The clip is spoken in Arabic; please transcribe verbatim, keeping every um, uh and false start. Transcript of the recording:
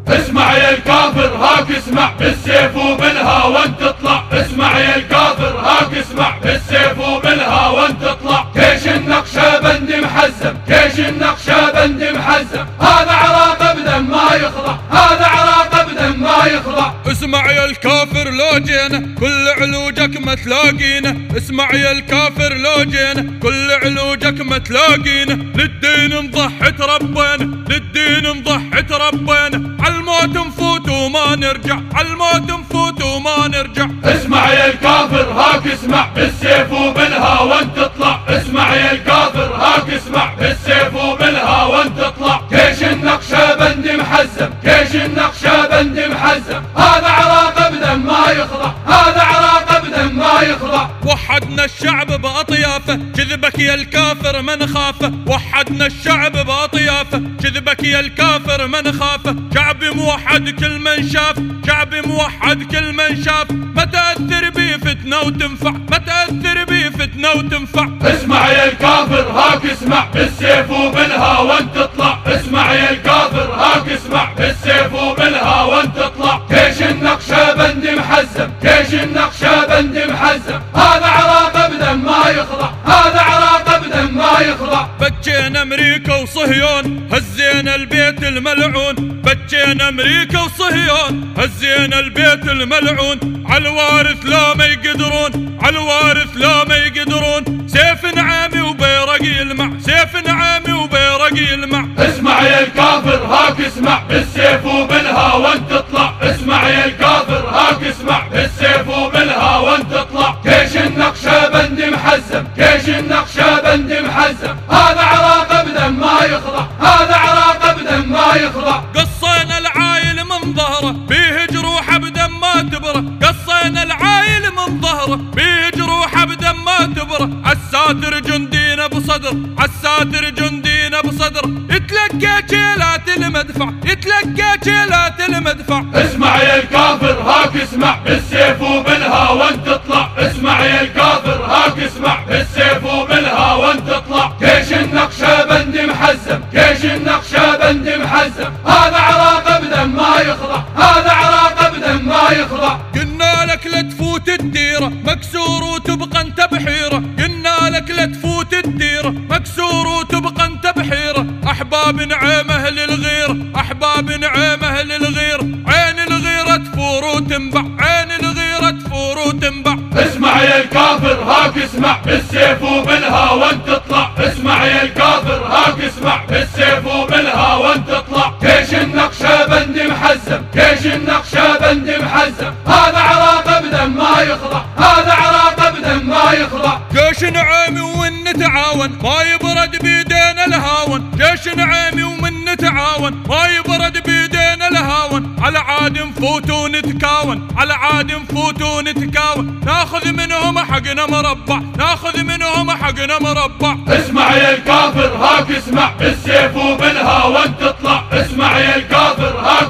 اسمع يا الكافر هاك اسمع بالسيف وبالهوى تطلع. اسمع يا الكافر هاك اسمع بالسيف وبالهوى تطلع. جيش النقشبند محزم، جيش النقشبند محزم، هذا عراقه بدم ما يخضع، هذا عراقه بدم ما يخضع. اسمع يا الكافر لو جينا كل علوجك ما تلاقينا. اسمع يا الكافر لو جينا كل علوجك ما تلاقينا. للدين نضحي تربينا، للدين نضحي تربينا، عالموت نفوت وما نرجع، عالموت نفوت وما نرجع. اسمع يا الكافر هاك اسمع بالسيف وبالهوى تطلع. اسمع يا الكافر هاك اسمع بالسيف وبالهوى تطلع. جيش النقشبند محزم، جيش النقشبند محزم، هذا عراقه بدم ما يخضع، هذا عراقه بدم ما يخضع. وحدنا الشعب بأطيافه، كذبك يا الكافر ما نخافه. وحدنا الشعب بأطيافه، كذبك يا الكافر ما نخافه. شعبي موحد كل من شاف، شعبي موحد كل من شاف، ما تأثر بي فتنة وتنفع، ما تأثر بي فتنة وتنفع. اسمع يا الكافر هاك اسمع بالسيف وبالهوى تطلع. اسمع يا الكافر هاك اسمع بالسيف وبالهوى تطلع. جيش النقشبند محزم، جيش النقشبند محزم، هذا عراقه بدم ما يخضع، هذا عراقه بدم ما يخضع. بجينا امريكا وصهيون هزينا البيت الملعون، بجينا امريكا وصهيون هزينا البيت الملعون. عالوارث لا ما يقدرون، عالوارث لا ما يقدرون. سيف نعامي وبيرقي يلمع، سيف نعامي وبيرقي يلمع. اسمع يا الكافر هاك اسمع بالسيف وبالهوى تطلع. اسمع يا الكافر هاك اسمع بالسيف وبالهوى تطلع. جيش النقشبند محزم، جيش النقشبند محزم، هذا عراقه بدم ما يخضع، هذا عراقه بدم ما يخضع. قصينا العايل من ظهره بيه جروحه بدم ما تبره، قصينا العايل من ظهره بيه جروحه بدم ما تبره. عالساتر جندينا بصدر، عالساتر جندينا بصدر، يتلقى جيلات المدفع، يتلقى جيلات المدفع. اسمع يا الكافر هاك اسمع بالسيف وبالهوى تطلع. اسمع يا الكافر هاك اسمع بالسيف وبالهوى تطلع. جيش النقشبند محزم، جيش النقشبند محزم، هذا عراقه بدم ما يخضع، هذا عراقه بدم ما يخضع. قلنا لك لا تفوت الديره مكسور وتبقى انت بحيره، قلنا لك لا تفوت الديره مكسور وتبقى انت بحيره. احباب نعيمه للغيره، احباب نعيمه للغيره، عين الغيره تفور وتنبع، عين الغيره تفور وتنبع. اسمع يا الكافر هاك اسمع بالسيف وبالهوى تطلع. اسمع يا الكافر هاك اسمع بالسيف وبالهوى تطلع. جيش النقشبند محزم، جيش النقشبند محزم، هذا عراقه بدم ما يخضع، هذا عراقه بدم ما يخضع. جيش نعيمي ومن نتعاون ما يبرد بيدينا الهاون، جيش نعيمي ومن نتعاون ما يبرد بيدينا الهاون. على عاد نفوت ونتكاون، على عاد نفوت ونتكاون، ناخذ منهم حقنا مربع، ناخذ منهم حقنا مربع. اسمع يا الكافر هاك اسمع بالسيف وبالهوى تطلع. اسمع يا الكافر هاك